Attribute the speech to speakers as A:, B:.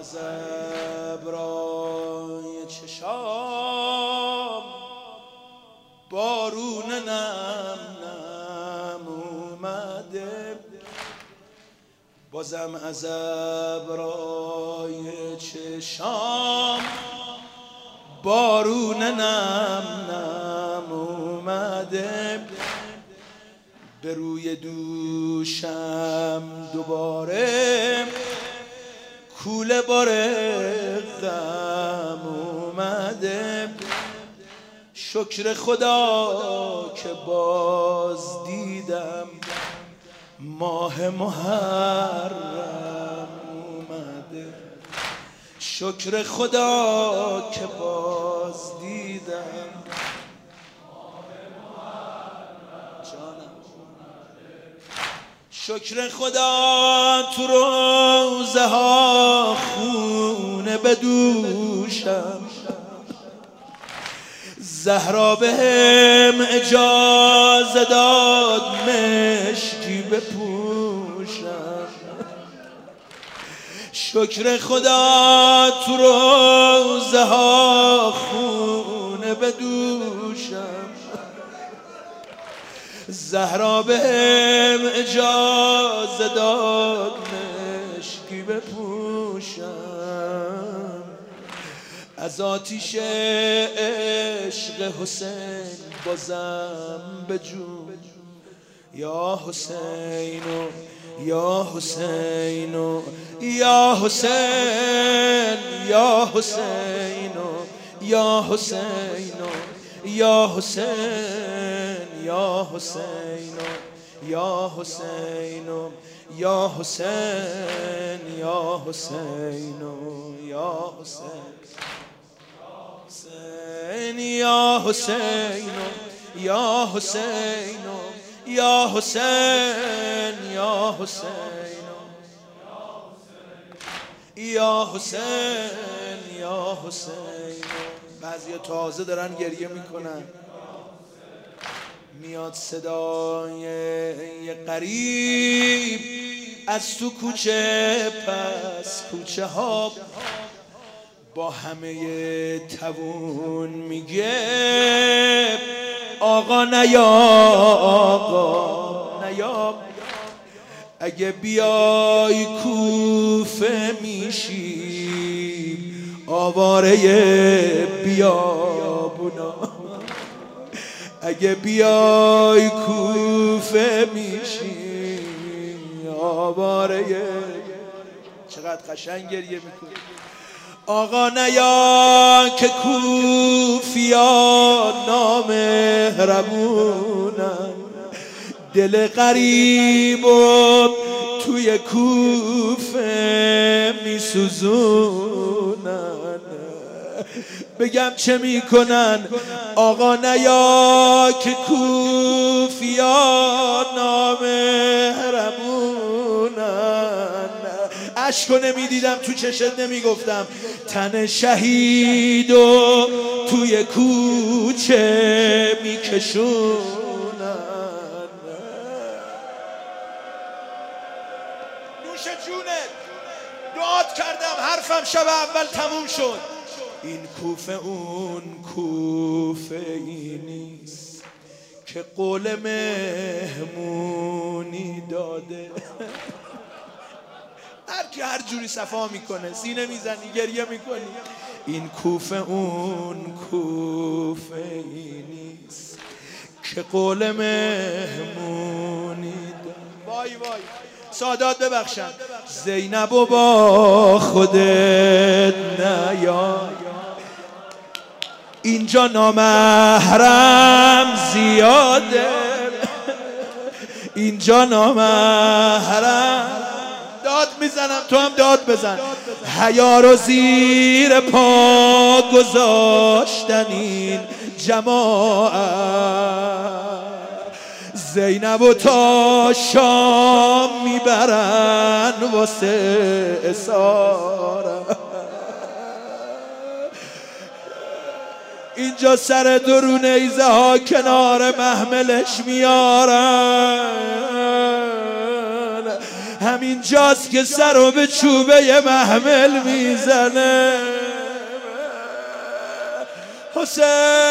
A: از ابرای چشام بارون نم نم اومده، بازم از ابرای چشام بارون نم نم اومده، به روی دوشم دوباره کوله بار غم اومده. شکر خدا که باز دیدم ماه محرم اومده. شکر خدا که باز دیدم شکر خدا تو روزه ها خونه بدوشم، زهرا بهم اجازه داد مشکی بپوشم. شکر خدا تو روزه ها خونه بدوشم، زهرا بهم اجازه داد مشکی بپوشم. از آتیش عشق حسین بازم بجو، یا حسینو یا حسینو یا حسین یا حسینو یا حسینو یا حسین یا حسینو یا حسینو یا حسین یا حسینو یا حسین یا حسینو یا حسینو یا حسین یا حسینو یا حسین یا حسینو. بعضیا تازه دارن گریه میکنن، میاد صدای یه غریب از تو کوچه، پس کوچه ها با همه توون میگه آقا نیا آقا نیا، اگه بیای کوفه میشی آواره بیابونا، اگه بیای کوفه میشی آواره. چقدر قشنگ گریه میکنی. آقا نیا که کوفیا نامهربونن، دل غریب و توی کوفه میسوزونن. بگم چه میکنن؟ آقا نیا که کوفیا نامهربونن. اشکو نمیدیدم تو چشت نمیگفتم، تن شهید و توی کوچه میکشونن. نوش جونت، دعات کردم حرفم شب اول تموم شد. این کوفه اون کوفه ای نیست که قول مهمونی داده. هر کی هر جوری صفا میکنه، سینه میزنی گریه میکنی. این کوفه اون کوفه ای نیست که قول مهمونی داده. وای وای سادات ببخشن. زینب و با خودت نیا، اینجا نامحرم زیاده، اینجا نامحرم. داد میزنم تو هم داد بزن. حیا رو زیر پا گذاشتن این جماعت، زینب و تا شام میبرن واسه اسارت. اینجا سر درون نیزه ها کنار محملش میارن، همین جاست که سر رو به چوبه محمل میزنه. حسین